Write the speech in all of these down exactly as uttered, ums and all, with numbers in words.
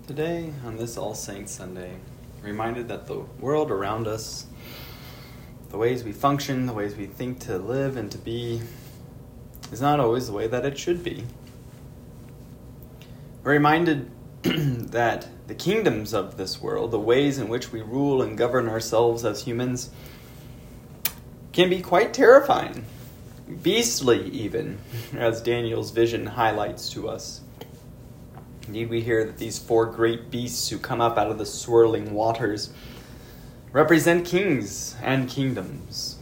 Today, on this All Saints Sunday, reminded that the world around us, the ways we function, the ways we think to live and to be, is not always the way that it should be. We're reminded that the kingdoms of this world, the ways in which we rule and govern ourselves as humans, can be quite terrifying, beastly even, as Daniel's vision highlights to us. Indeed, we hear that these four great beasts who come up out of the swirling waters represent kings and kingdoms.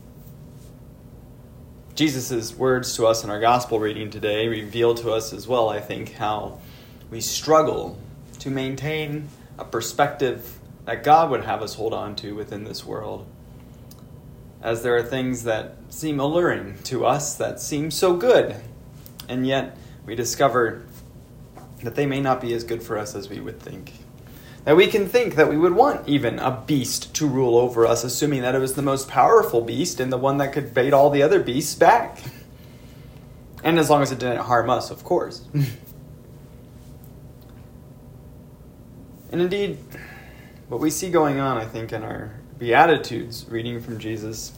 Jesus' words to us in our gospel reading today reveal to us as well, I think, how we struggle to maintain a perspective that God would have us hold on to within this world. As there are things that seem alluring to us, that seem so good, and yet we discover that they may not be as good for us as we would think. That we can think that we would want even a beast to rule over us, assuming that it was the most powerful beast and the one that could bait all the other beasts back. And as long as it didn't harm us, of course. And indeed, what we see going on, I think, in our Beatitudes reading from Jesus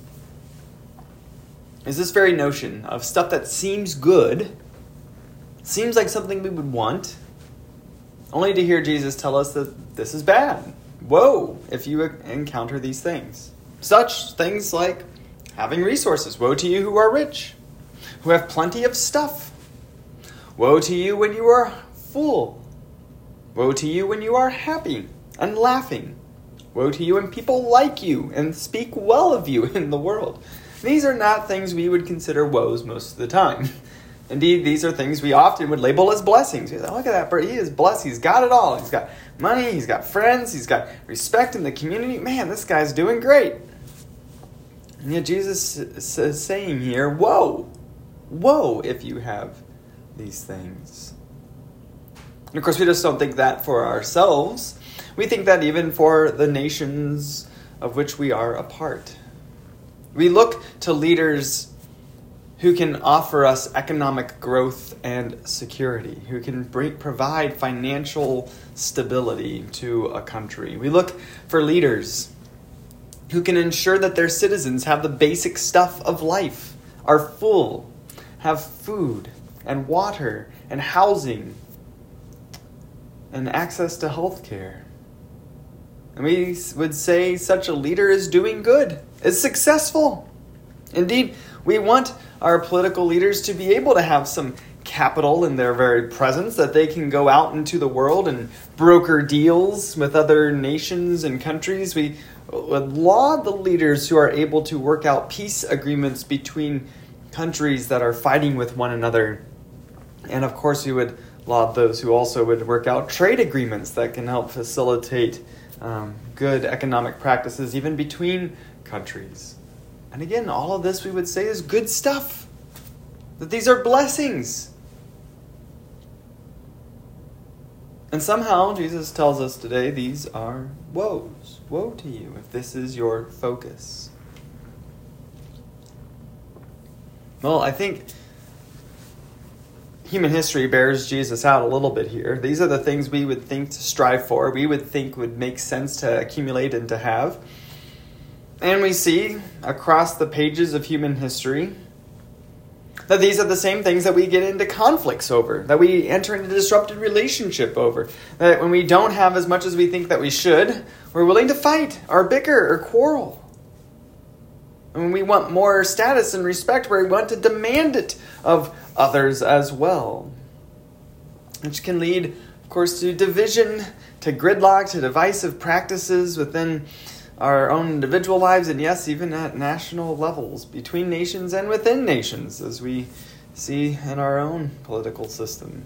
is this very notion of stuff that seems good, seems like something we would want, only to hear Jesus tell us that this is bad. Woe if you encounter these things. Such things like having resources. Woe to you who are rich, who have plenty of stuff. Woe to you when you are full. Woe to you when you are happy and laughing. Woe to you when people like you and speak well of you in the world. These are not things we would consider woes most of the time. Indeed, these are things we often would label as blessings. Look at that bird. He is blessed. He's got it all. He's got money. He's got friends. He's got respect in the community. Man, this guy's doing great. And yet Jesus is saying here, woe. Woe if you have these things. And of course, we just don't think that for ourselves. We think that even for the nations of which we are a part. We look to leaders who can offer us economic growth and security, who can bring, provide financial stability to a country. We look for leaders who can ensure that their citizens have the basic stuff of life, are full, have food and water and housing and access to health care. And we would say such a leader is doing good, is successful. Indeed, we want our political leaders to be able to have some capital in their very presence, that they can go out into the world and broker deals with other nations and countries. We would laud the leaders who are able to work out peace agreements between countries that are fighting with one another. And of course, we would laud those who also would work out trade agreements that can help facilitate um, good economic practices even between countries. And again, all of this we would say is good stuff. That these are blessings. And somehow Jesus tells us today these are woes. Woe to you if this is your focus. Well, I think human history bears Jesus out a little bit here. These are the things we would think to strive for, we would think would make sense to accumulate and to have. And we see across the pages of human history that these are the same things that we get into conflicts over, that we enter into disrupted relationship over, that when we don't have as much as we think that we should, we're willing to fight or bicker or quarrel. And when we want more status and respect, we want to demand it of others as well. Which can lead, of course, to division, to gridlock, to divisive practices within our own individual lives, and yes, even at national levels, between nations and within nations, as we see in our own political system.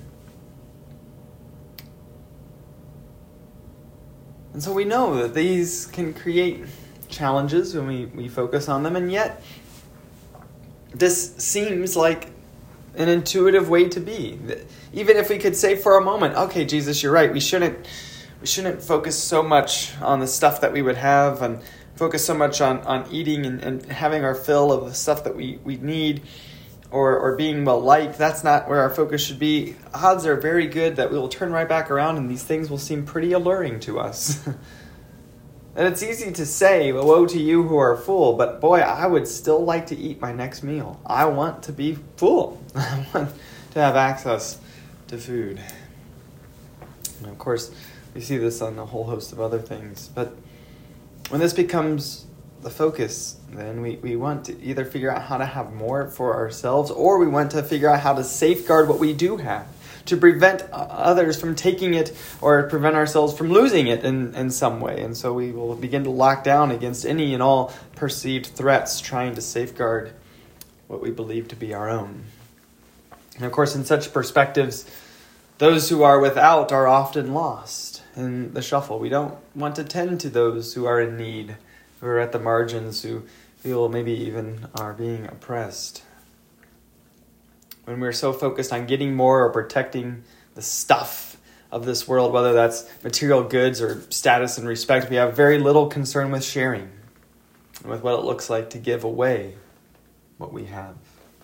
And so we know that these can create challenges when we, we focus on them, and yet this seems like an intuitive way to be. Even if we could say for a moment, okay, Jesus, you're right, we shouldn't We shouldn't focus so much on the stuff that we would have and focus so much on, on eating and, and having our fill of the stuff that we, we need. or, or being well-liked. That's not where our focus should be. Odds are very good that we will turn right back around and these things will seem pretty alluring to us. And it's easy to say, woe to you who are full, but boy, I would still like to eat my next meal. I want to be full. I want to have access to food. And of course, we see this on a whole host of other things. But when this becomes the focus, then we, we want to either figure out how to have more for ourselves, or we want to figure out how to safeguard what we do have, to prevent others from taking it or prevent ourselves from losing it in, in some way. And so we will begin to lock down against any and all perceived threats, trying to safeguard what we believe to be our own. And of course, in such perspectives, those who are without are often lost in the shuffle. We don't want to tend to those who are in need, who are at the margins, who feel maybe even are being oppressed. When we're so focused on getting more or protecting the stuff of this world, whether that's material goods or status and respect, we have very little concern with sharing and with what it looks like to give away what we have.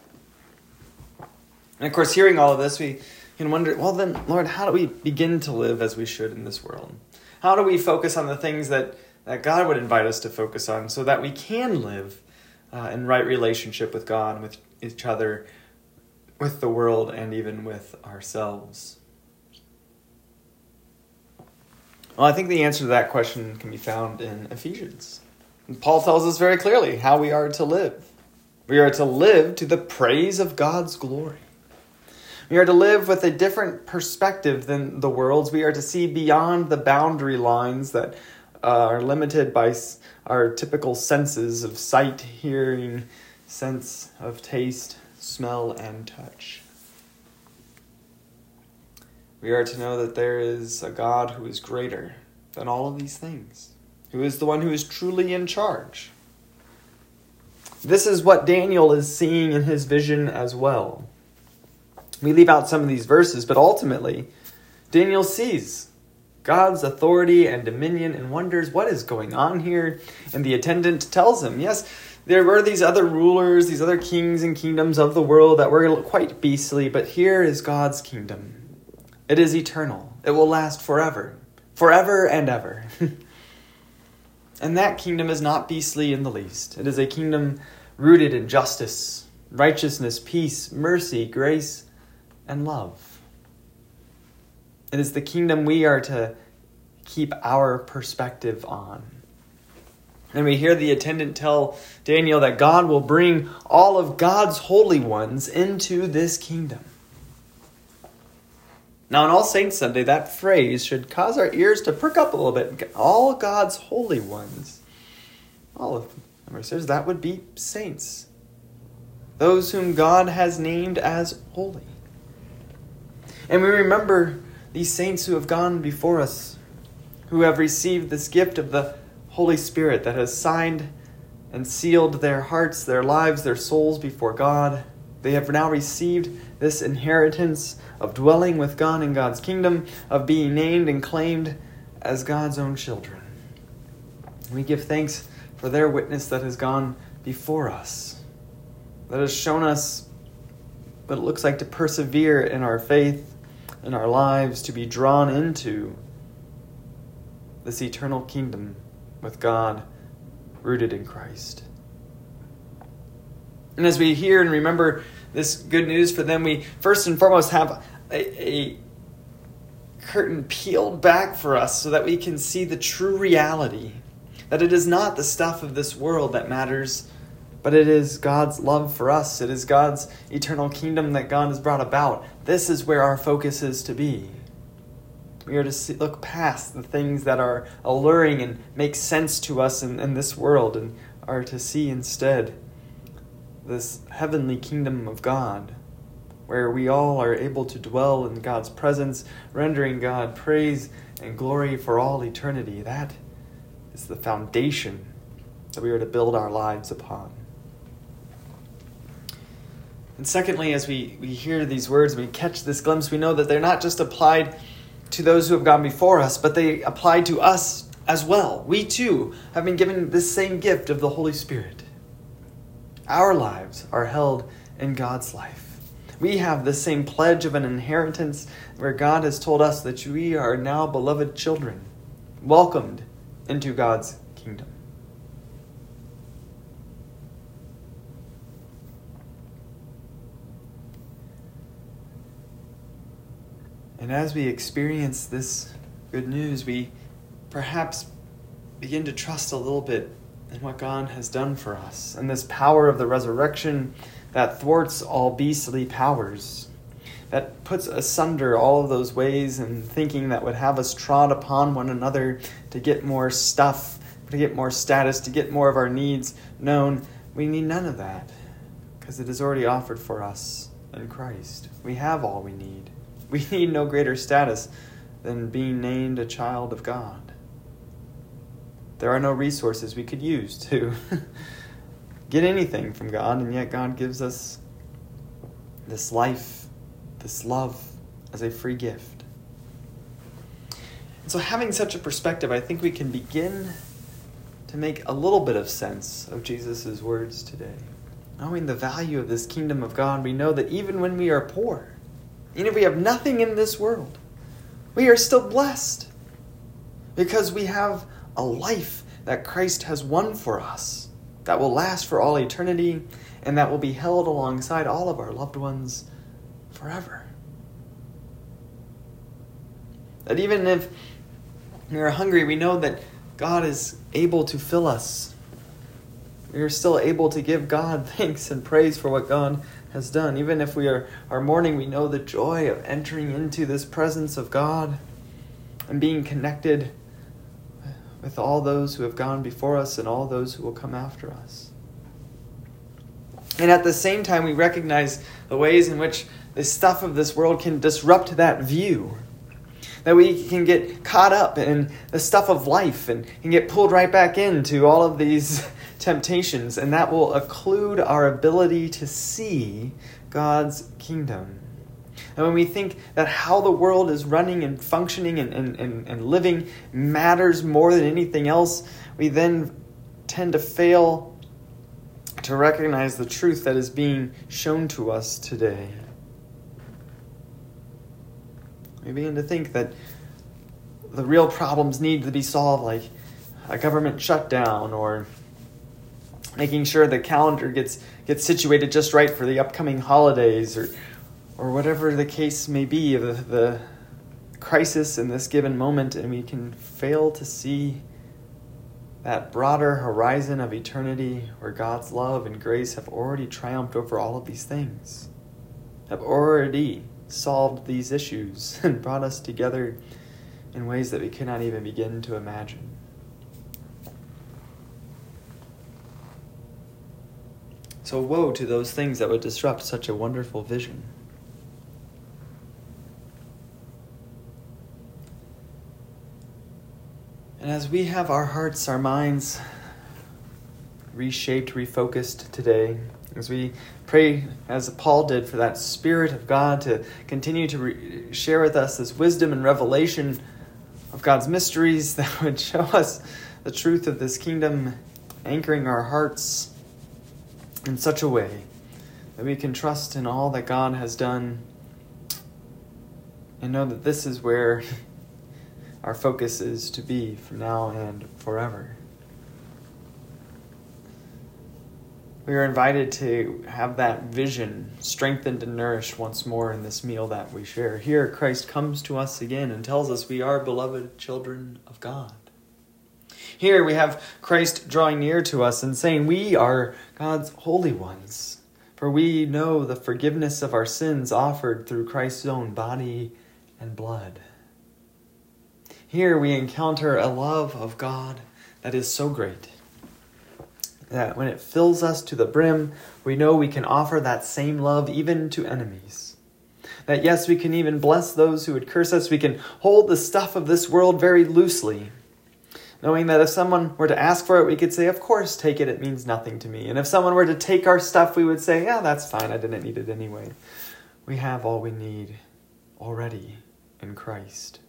And of course, hearing all of this, we can wonder, well then, Lord, how do we begin to live as we should in this world? How do we focus on the things that, that God would invite us to focus on so that we can live uh, in right relationship with God and with each other, with the world, and even with ourselves? Well, I think the answer to that question can be found in Ephesians. And Paul tells us very clearly how we are to live. We are to live to the praise of God's glory. We are to live with a different perspective than the world's. We are to see beyond the boundary lines that uh, are limited by our typical senses of sight, hearing, sense of taste, smell, and touch. We are to know that there is a God who is greater than all of these things, who is the one who is truly in charge. This is what Daniel is seeing in his vision as well. We leave out some of these verses, but ultimately, Daniel sees God's authority and dominion and wonders what is going on here. And the attendant tells him, yes, there were these other rulers, these other kings and kingdoms of the world that were quite beastly, but here is God's kingdom. It is eternal. It will last forever, forever and ever. And that kingdom is not beastly in the least. It is a kingdom rooted in justice, righteousness, peace, mercy, grace, and love. It is the kingdom we are to keep our perspective on. And we hear the attendant tell Daniel that God will bring all of God's holy ones into this kingdom. Now, on All Saints Sunday, that phrase should cause our ears to perk up a little bit. All God's holy ones. All of them. Says that would be saints. Those whom God has named as holy. And we remember these saints who have gone before us, who have received this gift of the Holy Spirit that has signed and sealed their hearts, their lives, their souls before God. They have now received this inheritance of dwelling with God in God's kingdom, of being named and claimed as God's own children. We give thanks for their witness that has gone before us, that has shown us what it looks like to persevere in our faith, in our lives, to be drawn into this eternal kingdom with God rooted in Christ. And as we hear and remember this good news for them, we first and foremost have a, a curtain peeled back for us so that we can see the true reality, that it is not the stuff of this world that matters, but it is God's love for us. It is God's eternal kingdom that God has brought about. This is where our focus is to be. We are to see, look past the things that are alluring and make sense to us in, in this world, and are to see instead this heavenly kingdom of God, where we all are able to dwell in God's presence, rendering God praise and glory for all eternity. That is the foundation that we are to build our lives upon. And secondly, as we, we hear these words, we catch this glimpse, we know that they're not just applied to those who have gone before us, but they apply to us as well. We too have been given this same gift of the Holy Spirit. Our lives are held in God's life. We have the same pledge of an inheritance where God has told us that we are now beloved children, welcomed into God's kingdom. And as we experience this good news, we perhaps begin to trust a little bit in what God has done for us, and this power of the resurrection that thwarts all beastly powers, that puts asunder all of those ways and thinking that would have us trod upon one another to get more stuff, to get more status, to get more of our needs known. We need none of that, because it is already offered for us in Christ. We have all we need. We need no greater status than being named a child of God. There are no resources we could use to get anything from God, and yet God gives us this life, this love, as a free gift. And so having such a perspective, I think we can begin to make a little bit of sense of Jesus' words today. Knowing the value of this kingdom of God, we know that even when we are poor, even if we have nothing in this world, we are still blessed because we have a life that Christ has won for us that will last for all eternity and that will be held alongside all of our loved ones forever. That even if we are hungry, we know that God is able to fill us. We are still able to give God thanks and praise for what God has done. Even if we are, are mourning, we know the joy of entering into this presence of God and being connected with all those who have gone before us and all those who will come after us. And at the same time, we recognize the ways in which the stuff of this world can disrupt that view. That we can get caught up in the stuff of life and can get pulled right back into all of these temptations, and that will occlude our ability to see God's kingdom. And when we think that how the world is running and functioning and, and, and, and living matters more than anything else, we then tend to fail to recognize the truth that is being shown to us today. We begin to think that the real problems need to be solved, like a government shutdown or making sure the calendar gets gets situated just right for the upcoming holidays, or or whatever the case may be of the, the crisis in this given moment, and we can fail to see that broader horizon of eternity where God's love and grace have already triumphed over all of these things, have already solved these issues and brought us together in ways that we cannot even begin to imagine. So woe to those things that would disrupt such a wonderful vision. And as we have our hearts, our minds reshaped, refocused today, as we pray, as Paul did, for that Spirit of God to continue to re- share with us this wisdom and revelation of God's mysteries that would show us the truth of this kingdom, anchoring our hearts in such a way that we can trust in all that God has done and know that this is where our focus is to be from now and forever. We are invited to have that vision strengthened and nourished once more in this meal that we share. Here, Christ comes to us again and tells us we are beloved children of God. Here we have Christ drawing near to us and saying we are God's holy ones, for we know the forgiveness of our sins offered through Christ's own body and blood. Here we encounter a love of God that is so great that when it fills us to the brim, we know we can offer that same love even to enemies. That yes, we can even bless those who would curse us. We can hold the stuff of this world very loosely, knowing that if someone were to ask for it, we could say, of course, take it, it means nothing to me. And if someone were to take our stuff, we would say, yeah, that's fine, I didn't need it anyway. We have all we need already in Christ.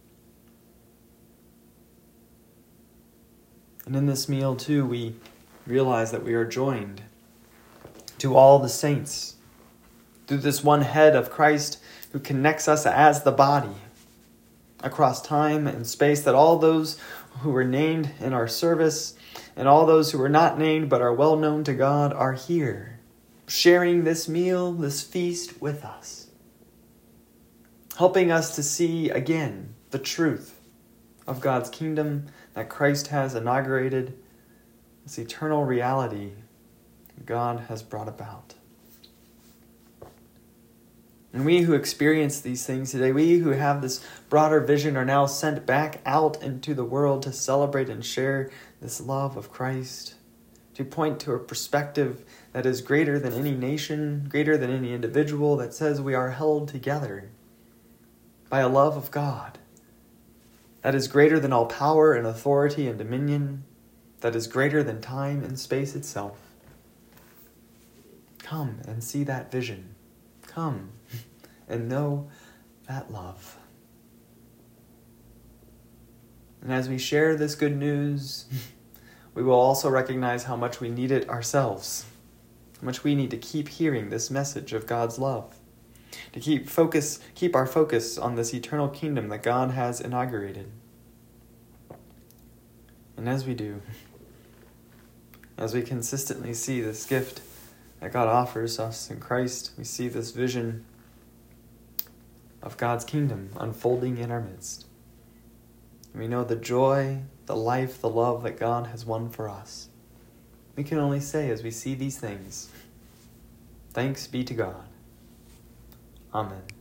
And in this meal, too, we realize that we are joined to all the saints through this one head of Christ who connects us as the body across time and space, that all those who were named in our service and all those who were not named but are well known to God are here, sharing this meal, this feast with us, helping us to see again the truth of God's kingdom that Christ has inaugurated, this eternal reality God has brought about. And we who experience these things today, we who have this broader vision, are now sent back out into the world to celebrate and share this love of Christ, to point to a perspective that is greater than any nation, greater than any individual, that says we are held together by a love of God that is greater than all power and authority and dominion, that is greater than time and space itself. Come and see that vision. Come and know that love. And as we share this good news, we will also recognize how much we need it ourselves, how much we need to keep hearing this message of God's love, to keep focus, keep our focus on this eternal kingdom that God has inaugurated. And as we do, as we consistently see this gift that God offers us in Christ, we see this vision of God's kingdom unfolding in our midst. We know the joy, the life, the love that God has won for us. We can only say, as we see these things, thanks be to God. Amen.